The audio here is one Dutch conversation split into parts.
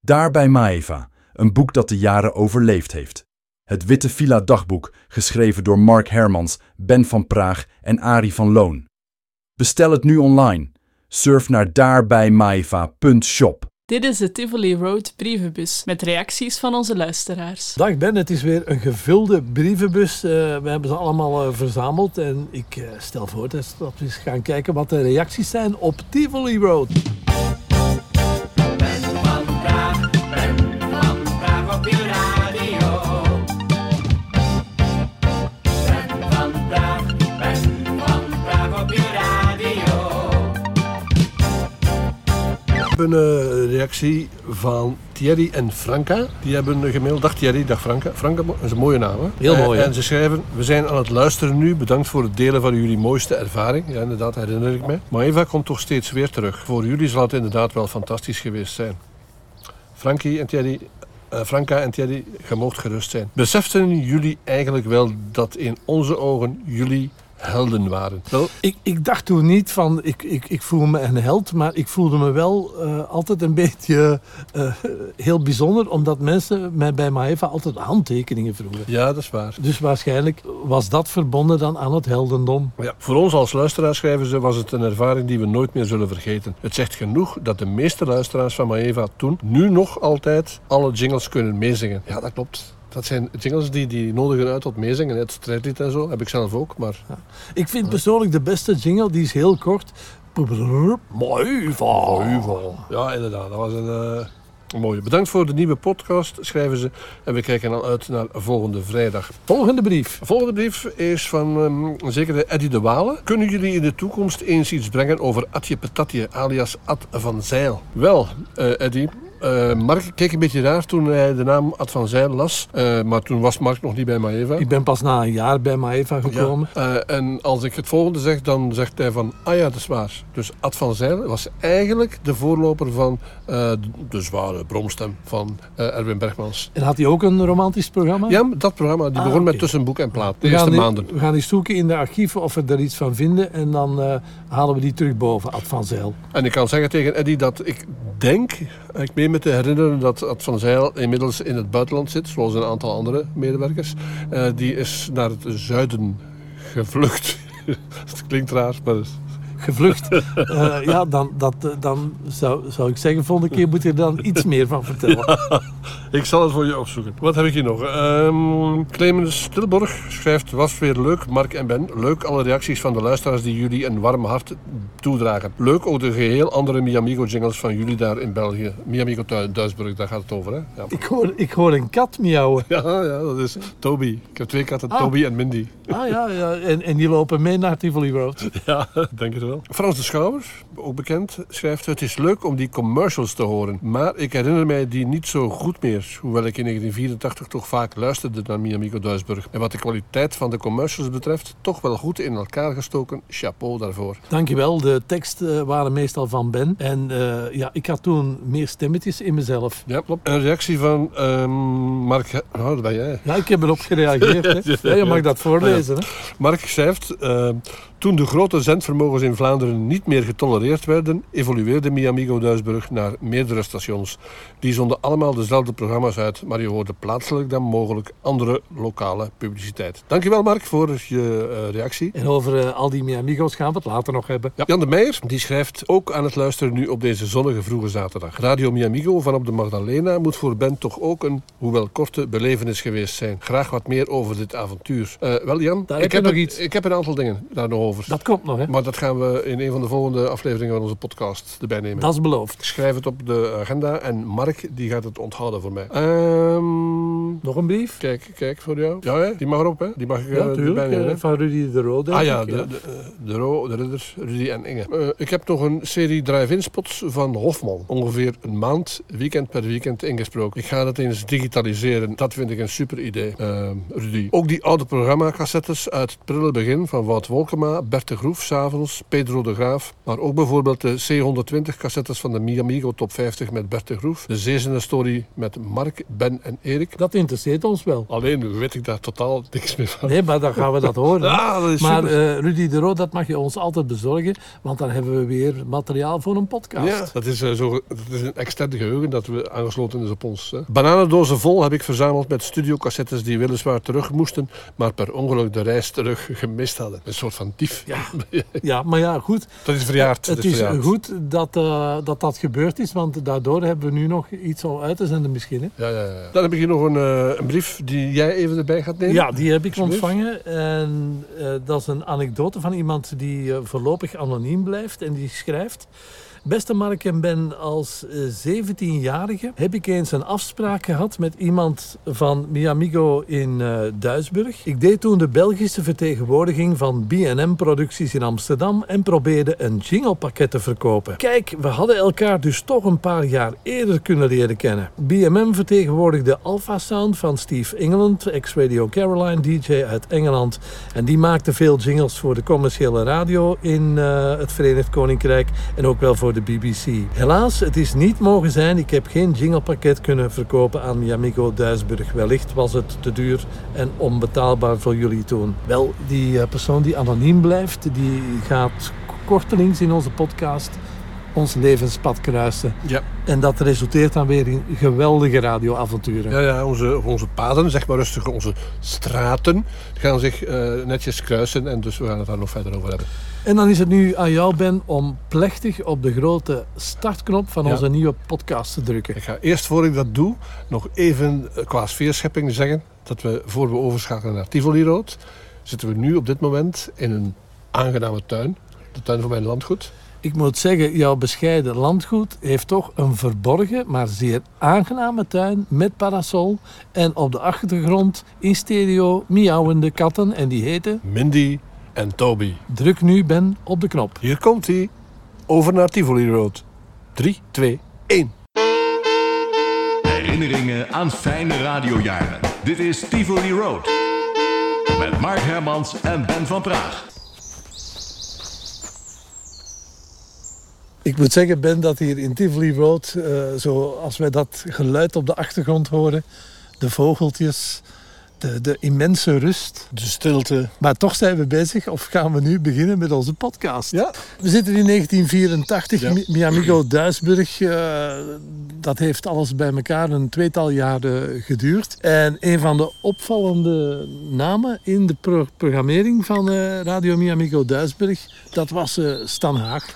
Daar bij Maeva, een boek dat de jaren overleefd heeft. Het Witte Villa dagboek, geschreven door Mark Hermans, Ben van Praag en Arie van Loon. Bestel het nu online. Surf naar daarbijmaeva.shop. Dit is de Tivoli Road brievenbus met reacties van onze luisteraars. Dag Ben, het is weer een gevulde brievenbus. We hebben ze allemaal verzameld en ik stel voor dat we eens gaan kijken wat de reacties zijn op Tivoli Road. Ben van Praag op je radio. Ben van Praag op je radio. We hebben een reactie van Thierry en Franka. Die hebben gemaild. Dag Thierry, dag Franka. Franka is een mooie naam, hè? Heel mooi, hè? En ze schrijven, we zijn aan het luisteren nu. Bedankt voor het delen van jullie mooiste ervaring. Ja, inderdaad, herinner ik me. Maeva komt toch steeds weer terug. Voor jullie zal het inderdaad wel fantastisch geweest zijn. Franka en Thierry, je moogt gerust zijn. Beseften jullie eigenlijk wel dat in onze ogen jullie helden waren? Wel, Ik dacht toen niet van, ik voel me een held, maar ik voelde me wel altijd een beetje heel bijzonder, omdat mensen mij bij Maeva altijd handtekeningen vroegen. ja, dat is waar. Dus waarschijnlijk was dat verbonden dan aan het heldendom. Ja, voor ons als luisteraars, schrijven ze, was het een ervaring die we nooit meer zullen vergeten. Het zegt genoeg dat de meeste luisteraars van Maeva toen nu nog altijd alle jingles kunnen meezingen. Ja, dat klopt. Dat zijn jingles die nodigen uit tot meezingen. Het strijdlied en zo, heb ik zelf ook. Maar Ik vind persoonlijk de beste jingle, die is heel kort. Maeva. ja, inderdaad, dat was een mooie. Bedankt voor de nieuwe podcast, schrijven ze. En we kijken al uit naar volgende vrijdag. Volgende brief. De volgende brief is van een zekere Eddy de Walen. Kunnen jullie in de toekomst eens iets brengen over Adje Patatje, alias Ad van Zijl? Wel, Eddy... Mark keek een beetje raar toen hij de naam Ad van Zijl las. Maar toen was Mark nog niet bij Maeva. Ik ben pas na een jaar bij Maeva gekomen. Ja, en als ik het volgende zeg, dan zegt hij van... Ah ja, dat is waar. Dus Ad van Zijl was eigenlijk de voorloper van de zware bromstem van Erwin Bergmans. En had hij ook een romantisch programma? Ja, dat programma. Die begon met Tussen Boek en Plaat. De eerste maanden. We gaan eens zoeken in de archieven of we er iets van vinden. En dan halen we die terug boven, Ad van Zijl. En ik kan zeggen tegen Eddy dat ik denk... Ik meen me te herinneren dat Ad van Zijl inmiddels in het buitenland zit, zoals een aantal andere medewerkers. Die is naar het zuiden gevlucht. Het klinkt raar, maar... Gevlucht. Ja, dan zou ik zeggen, volgende keer moet je er dan iets meer van vertellen. Ja, ik zal het voor je opzoeken. Wat heb ik hier nog? Clemens Stilborg schrijft, was weer leuk, Mark en Ben. Leuk alle reacties van de luisteraars die jullie een warm hart toedragen. Leuk ook de geheel andere Miamigo jingles van jullie daar in België. Miamigo Duisburg, daar gaat het over, hè? Ja. Ik hoor een kat miauwen. Ja, dat is Toby. Ik heb 2 katten, Toby en Mindy. Ja. En die lopen mee naar Tivoli Road. Ja, denk het wel. Frans de Schouwer, ook bekend, schrijft... Het is leuk om die commercials te horen, maar ik herinner mij die niet zo goed meer. Hoewel ik in 1984 toch vaak luisterde naar Miamigo Duisburg. En wat de kwaliteit van de commercials betreft, toch wel goed in elkaar gestoken. Chapeau daarvoor. Dankjewel. De teksten waren meestal van Ben. En ik had toen meer stemmetjes in mezelf. Ja, klopt. Een reactie van Mark... dat ben jij. Ja, ik heb erop gereageerd. Hè. Ja, je mag dat voorlezen. Hè. Mark schrijft... Toen de grote zendvermogens in Vlaanderen niet meer getolereerd werden, evolueerde Miamigo Duisburg naar meerdere stations. Die zonden allemaal dezelfde programma's uit, maar je hoorde plaatselijk dan mogelijk andere lokale publiciteit. Dankjewel Mark voor je reactie. En over al die Miamigo's gaan we het later nog hebben. Ja. Jan de Meijer die schrijft ook aan het luisteren nu op deze zonnige vroege zaterdag. Radio Miamigo van op de Magdalena moet voor Ben toch ook een, hoewel korte, belevenis geweest zijn. Graag wat meer over dit avontuur. Wel Jan, ik heb een aantal dingen daar nog over. Dat komt nog, hè? Maar dat gaan we in een van de volgende afleveringen van onze podcast erbij nemen. Dat is beloofd. Ik schrijf het op de agenda en Mark die gaat het onthouden voor mij. Nog een brief? Kijk voor jou. Ja, hè? Die mag erop, hè? Die mag ik erbij nemen. Hè? Van Rudy de Roo, denk ik. Ja, de ridders, Rudy en Inge. Ik heb nog een serie drive-in spots van Hofman. Ongeveer een maand, weekend per weekend ingesproken. Ik ga dat eens digitaliseren. Dat vind ik een super idee, Rudy. Ook die oude programma-cassettes uit het prille begin van Wout Wolkema, Bert de Groef, 's avonds, Pedro de Graaf. Maar ook bijvoorbeeld de C120-cassettes van de Miamigo Top 50 met Bert de Groef. De Zezende Story met Mark, Ben en Erik. Dat interesseert ons wel. Alleen weet ik daar totaal niks meer van. Nee, maar dan gaan we dat horen. Ja, dat is Maar super. Rudy de Roo, dat mag je ons altijd bezorgen, want dan hebben we weer materiaal voor een podcast. Ja, dat is een externe geheugen dat we aangesloten is op ons. Hè. Bananendozen vol heb ik verzameld met studiocassettes die weliswaar terug moesten, maar per ongeluk de reis terug gemist hadden. Een soort van dief. Ja. Ja, maar ja, goed. Dat is verjaard. Het is goed dat gebeurd is, want daardoor hebben we nu nog iets om uit te zenden misschien. Hè? Ja. Dan heb ik hier nog een brief die jij even erbij gaat nemen. Ja, die heb ik Alsjeblieft. ontvangen. En dat is een anekdote van iemand die voorlopig anoniem blijft en die schrijft: Beste Mark en Ben, als 17-jarige heb ik eens een afspraak gehad met iemand van Miamigo in Duisburg. Ik deed toen de Belgische vertegenwoordiging van B&M Producties in Amsterdam en probeerde een jinglepakket te verkopen. Kijk, we hadden elkaar dus toch een paar jaar eerder kunnen leren kennen. B&M vertegenwoordigde Alpha Sound van Steve England, ex-Radio Caroline, DJ uit Engeland. En die maakte veel jingles voor de commerciële radio in het Verenigd Koninkrijk en ook wel voor de BBC. Helaas, het is niet mogen zijn. Ik heb geen jinglepakket kunnen verkopen aan Miamigo Duisburg. Wellicht was het te duur en onbetaalbaar voor jullie toen. Wel, die persoon die anoniem blijft, die gaat kortelings in onze podcast ons levenspad kruisen. Ja. En dat resulteert dan weer in geweldige radioavonturen. Ja, onze paden, zeg maar rustig, onze straten gaan zich netjes kruisen en dus we gaan het daar nog verder over hebben. En dan is het nu aan jou, Ben, om plechtig op de grote startknop van onze nieuwe podcast te drukken. Ik ga eerst, voor ik dat doe, nog even qua sfeerschepping zeggen dat we, voor we overschakelen naar Tivoli Road, zitten we nu op dit moment in een aangename tuin. De tuin van mijn landgoed. Ik moet zeggen, jouw bescheiden landgoed heeft toch een verborgen, maar zeer aangename tuin met parasol. En op de achtergrond in stereo miauwende katten en die heten... Mindy en Toby. Druk nu, Ben, op de knop. Hier komt hij. Over naar Tivoli Road. 3, 2, 1. Herinneringen aan fijne radiojaren. Dit is Tivoli Road. Met Mark Hermans en Ben van Praag. Ik moet zeggen, Ben, dat hier in Tivoli Road, als wij dat geluid op de achtergrond horen, de vogeltjes, de immense rust. De stilte. Maar toch zijn we bezig, of gaan we nu beginnen met onze podcast? Ja. We zitten in 1984, Ja. Miamigo Duisburg. Dat heeft alles bij elkaar een tweetal jaren geduurd. En een van de opvallende namen in de programmering van Radio Miamigo Duisburg, dat was Stan Haag.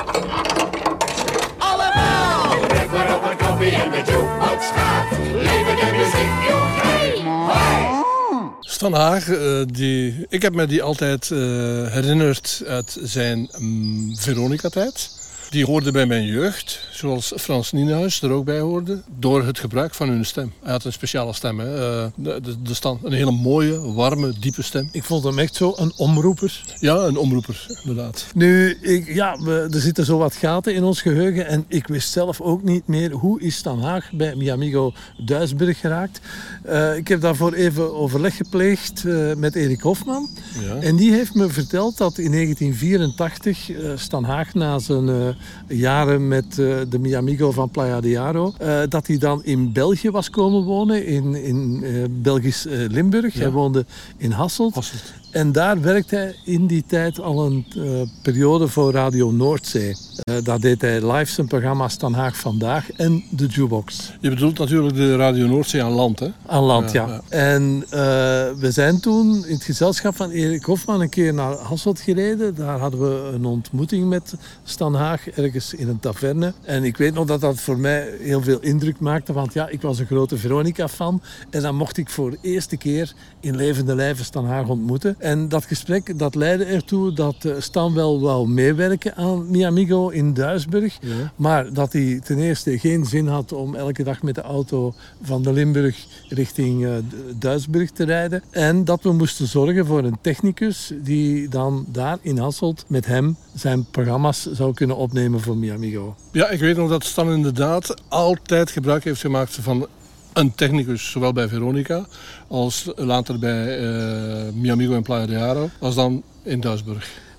Druk maar op een knopje en de jukebox gaat. Leven de muziek, joh, hoi! Stan Haag, ik heb me die altijd herinnerd uit zijn Veronica-tijd. Die hoorde bij mijn jeugd, zoals Frans Nienhuis er ook bij hoorde, door het gebruik van hun stem. Hij had een speciale stem, hè. De Stan, een hele mooie, warme, diepe stem. Ik vond hem echt zo een omroeper. Ja, een omroeper, inderdaad. Nu, er zitten zo wat gaten in ons geheugen en ik wist zelf ook niet meer hoe is Stan Haag bij Miamigo Duisburg geraakt. Ik heb daarvoor even overleg gepleegd met Erik Hofman. Ja. En die heeft me verteld dat in 1984 Stan Haag na zijn jaren met de Miamigo van Playa de Aro, dat hij dan in België was komen wonen, in Belgisch Limburg. Ja. Hij woonde in Hasselt. En daar werkte hij in die tijd al een periode voor Radio Noordzee. Daar deed hij live zijn programma Stan Haag Vandaag en de Jukebox. Je bedoelt natuurlijk de Radio Noordzee aan land, hè? Aan land, ja. Ja. En we zijn toen in het gezelschap van Erik Hofman een keer naar Hasselt gereden. Daar hadden we een ontmoeting met Stan Haag, ergens in een taverne. En ik weet nog dat dat voor mij heel veel indruk maakte, want ja, ik was een grote Veronica-fan. En dan mocht ik voor de eerste keer in levende lijve Stan Haag ontmoeten. En dat gesprek dat leidde ertoe dat Stan wel wou meewerken aan Miamigo in Duisburg. Ja. Maar dat hij ten eerste geen zin had om elke dag met de auto van de Limburg richting Duisburg te rijden. En dat we moesten zorgen voor een technicus die dan daar in Hasselt met hem zijn programma's zou kunnen opnemen voor Miamigo. Ja, ik weet nog dat Stan inderdaad altijd gebruik heeft gemaakt van een technicus, zowel bij Veronica als later bij Miamigo en Playa de Aro, als dan in Duisburg.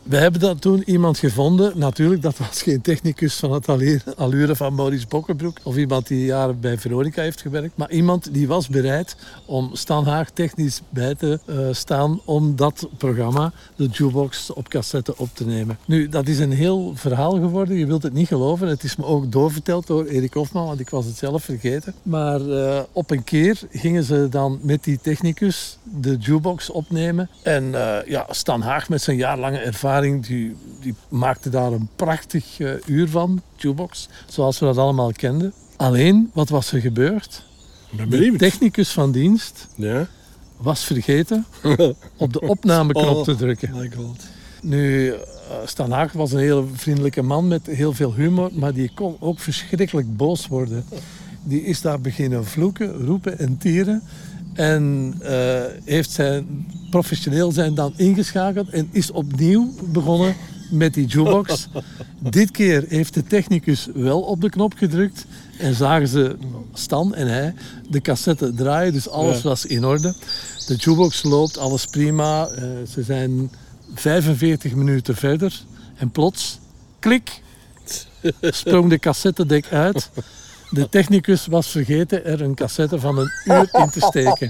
We hebben dat toen iemand gevonden. Natuurlijk, dat was geen technicus van het allure van Maurice Bokkenbroek. Of iemand die jaren bij Veronica heeft gewerkt. Maar iemand die was bereid om Stan Haag technisch bij te staan om dat programma, de Jukebox, op cassette op te nemen. Nu, dat is een heel verhaal geworden. Je wilt het niet geloven. Het is me ook doorverteld door Erik Hofman, want ik was het zelf vergeten. Maar op een keer gingen ze dan met die technicus de Jukebox opnemen. En Stan Haag met zijn jaarlange ervaring, die maakte daar een prachtig uur van, Jukebox, zoals we dat allemaal kenden. Alleen, wat was er gebeurd? De technicus van dienst was vergeten op de opnameknop te drukken. My God. Nu, Stan Haag was een heel vriendelijke man met heel veel humor, maar die kon ook verschrikkelijk boos worden. Die is daar beginnen vloeken, roepen en tieren. En heeft zijn professioneel zijn dan ingeschakeld en is opnieuw begonnen met die jukebox. Dit keer heeft de technicus wel op de knop gedrukt en zagen ze Stan en hij de cassette draaien, dus alles was in orde. De jukebox loopt, alles prima. Ze zijn 45 minuten verder en plots, klik, sprong de cassettedek uit. De technicus was vergeten er een cassette van een uur in te steken.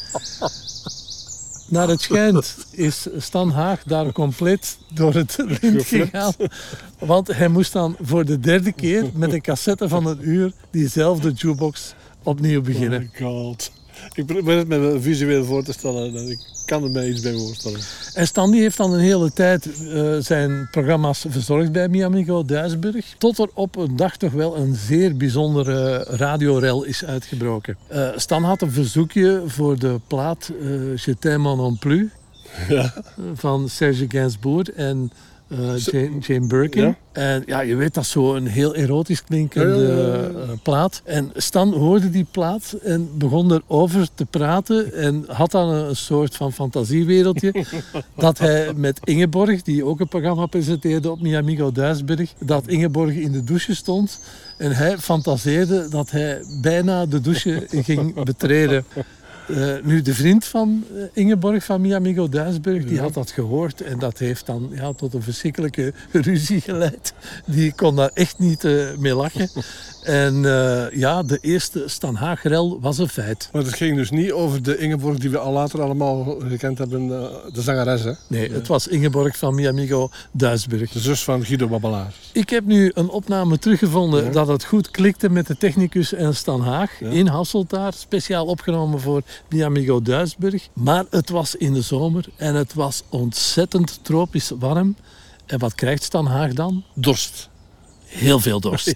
Naar het schijnt is Stan Haag daar compleet door het lint gegaan. Want hij moest dan voor de derde keer met een cassette van een uur diezelfde jukebox opnieuw beginnen. Oh my God. Ik probeer het me visueel voor te stellen. Ik kan er mij iets bij voorstellen. En Stan die heeft dan een hele tijd zijn programma's verzorgd bij Mi Amigo Duisburg. Tot er op een dag toch wel een zeer bijzondere radiorel is uitgebroken. Stan had een verzoekje voor de plaat Je t'aime non plus van Serge Gainsbourg en Jane Birkin. Ja. En ja, je weet dat is zo een heel erotisch klinkende plaat. En Stan hoorde die plaat en begon erover te praten en had dan een soort van fantasiewereldje dat hij met Ingeborg, die ook een programma presenteerde op Mi Amigo Duisburg, dat Ingeborg in de douche stond en hij fantaseerde dat hij bijna de douche ging betreden. Nu, de vriend van Ingeborg van Mi Amigo Duisburg, die had dat gehoord en dat heeft dan tot een verschrikkelijke ruzie geleid. Die kon daar echt niet mee lachen. En de eerste Stan Haag-rel was een feit. Maar het ging dus niet over de Ingeborg die we al later allemaal gekend hebben, de zangeres, hè? Nee, het was Ingeborg van Mi Amigo Duisburg. De zus van Guido Babbelaar. Ik heb nu een opname teruggevonden dat het goed klikte met de technicus en Stan Haag in Hasselt daar. Speciaal opgenomen voor Mi Amigo Duisburg. Maar het was in de zomer en het was ontzettend tropisch warm. En wat krijgt Stan Haag dan? Dorst. Heel veel dorst.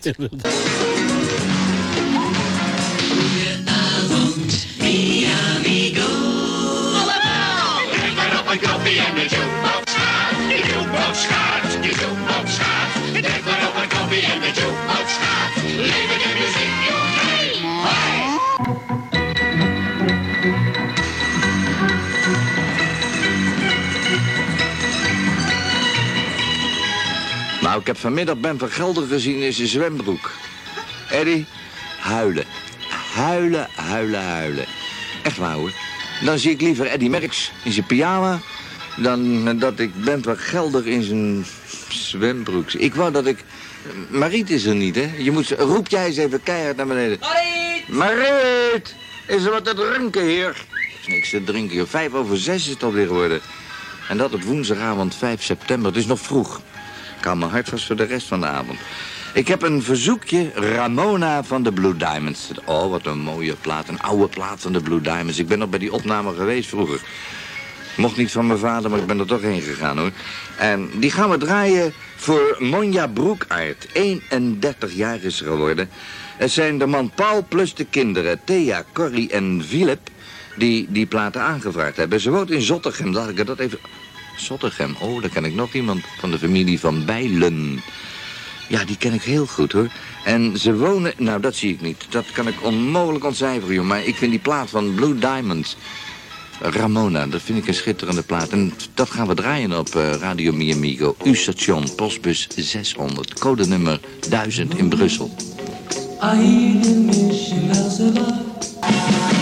Een koffie en de jukebox gaat. De jukebox gaat. De jukebox gaat. Drink maar op een koffie en de jukebox gaat. Leven de muziek, jochie. Hoi! Nou, ik heb vanmiddag Ben van Gelder gezien in zijn zwembroek. Eddie, huilen. Huilen, huilen, huilen. Echt waar hoor. Dan zie ik liever Eddie Merckx in zijn pyjama dan dat ik Ben van Gelder in zijn zwembroek zie. Ik wou dat ik... Mariet is er niet, hè? Roep jij eens even keihard naar beneden. Mariet! Mariet! Is er wat te drinken hier? Er is niks te drinken hier. 5:05 is het alweer geworden. En dat op woensdagavond 5 september. Het is nog vroeg. Ik hou mijn hart vast voor de rest van de avond. Ik heb een verzoekje, Ramona van de Blue Diamonds. Oh, wat een mooie plaat, een oude plaat van de Blue Diamonds. Ik ben nog bij die opname geweest vroeger. Mocht niet van mijn vader, maar ik ben er toch heen gegaan hoor. En die gaan we draaien voor Monja Broekaert. 31 jaar is ze geworden. Het zijn de man Paul plus de kinderen, Thea, Corrie en Philip, die platen aangevraagd hebben. Ze woont in Zottegem, laat ik dat even... Zottegem, oh, daar ken ik nog iemand van de familie van Bijlen. Ja, die ken ik heel goed, hoor. En ze wonen... Nou, dat zie ik niet. Dat kan ik onmogelijk ontcijferen, joh. Maar ik vind die plaat van Blue Diamonds... Ramona, dat vind ik een schitterende plaat. En dat gaan we draaien op Radio Mi Amigo. U-station, postbus 600. Codenummer 1000 in Brussel.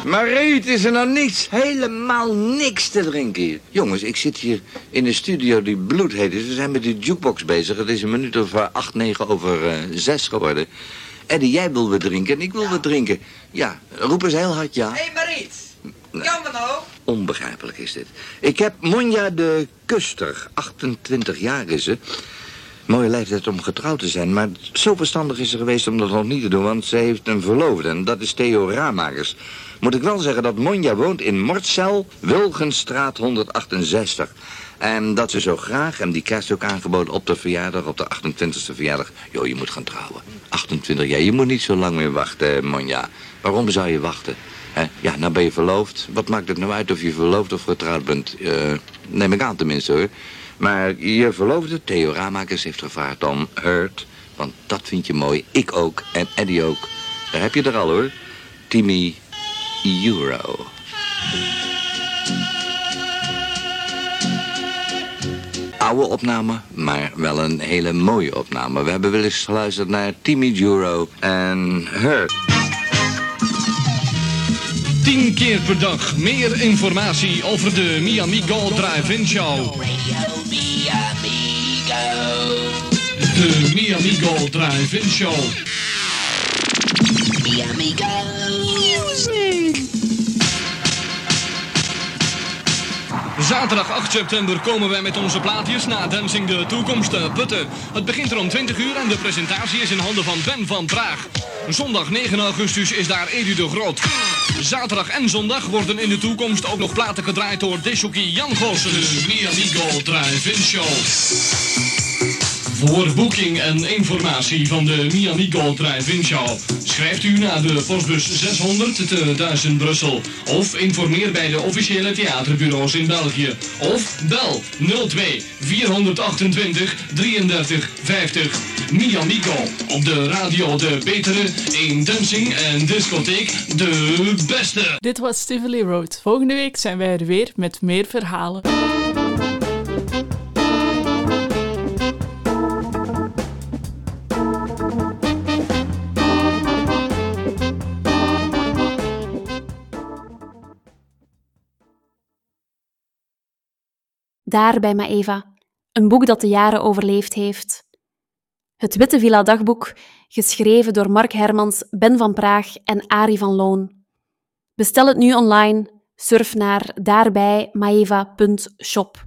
Mariet, is er nou niets? Helemaal niks te drinken hier. Jongens, ik zit hier in een studio die bloedheet is. We zijn met die jukebox bezig. Het is een minuut of 8, 9 over 6 geworden. Eddie, jij wil wat drinken en ik wil wat drinken. Ja, roep eens heel hard ja. Hé Mariet, jammer nou. Onbegrijpelijk is dit. Ik heb Monja de Kuster, 28 jaar is ze. Mooie leeftijd om getrouwd te zijn, maar zo verstandig is ze geweest om dat nog niet te doen, want ze heeft een verloofde en dat is Theo Ramakers. Moet ik wel zeggen dat Monja woont in Mortsel, Wilgenstraat 168. En dat ze zo graag, en die krijgt ze ook aangeboden op de verjaardag, op de 28e verjaardag. Joh, je moet gaan trouwen. 28 jaar, je moet niet zo lang meer wachten, Monja. Waarom zou je wachten? Ja, nou ben je verloofd. Wat maakt het nou uit of je verloofd of getrouwd bent? Neem ik aan tenminste hoor. Maar je verloofde, Theo Ramakers, heeft gevraagd om Hurt. Want dat vind je mooi. Ik ook. En Eddie ook. Daar heb je er al hoor. Timmy Euro. Oude opname, maar wel een hele mooie opname. We hebben wel eens geluisterd naar Timmy Euro en Hurt. 10 keer per dag meer informatie over de Mi Amigo Drive-In Show. De Mi Amigo Drive-In Show. Mi Amigo Music. Zaterdag 8 september komen wij met onze plaatjes naar Dancing de Toekomst te Putten. Het begint er om 20 uur en de presentatie is in handen van Ben van Praag. Zondag 9 augustus is daar Edu de Groot. Zaterdag en zondag worden in de toekomst ook nog platen gedraaid door Deshoekie Jan Goossen. De Mi Amigo Drive-In Show. Voor boeking en informatie van de Mi Amigo Drive-In Show schrijft u naar de postbus 600 te Duizen Brussel. Of informeer bij de officiële theaterbureaus in België. Of bel 02 428 33 50. Mi Amigo op de radio de betere, in dancing en discotheek de beste. Dit was Tivoli Road. Volgende week zijn wij er weer met meer verhalen. Daar bij Maeva, een boek dat de jaren overleefd heeft. Het Witte Villa Dagboek, geschreven door Mark Hermans, Ben van Praag en Arie van Loon. Bestel het nu online, surf naar daarbijmaeva.shop.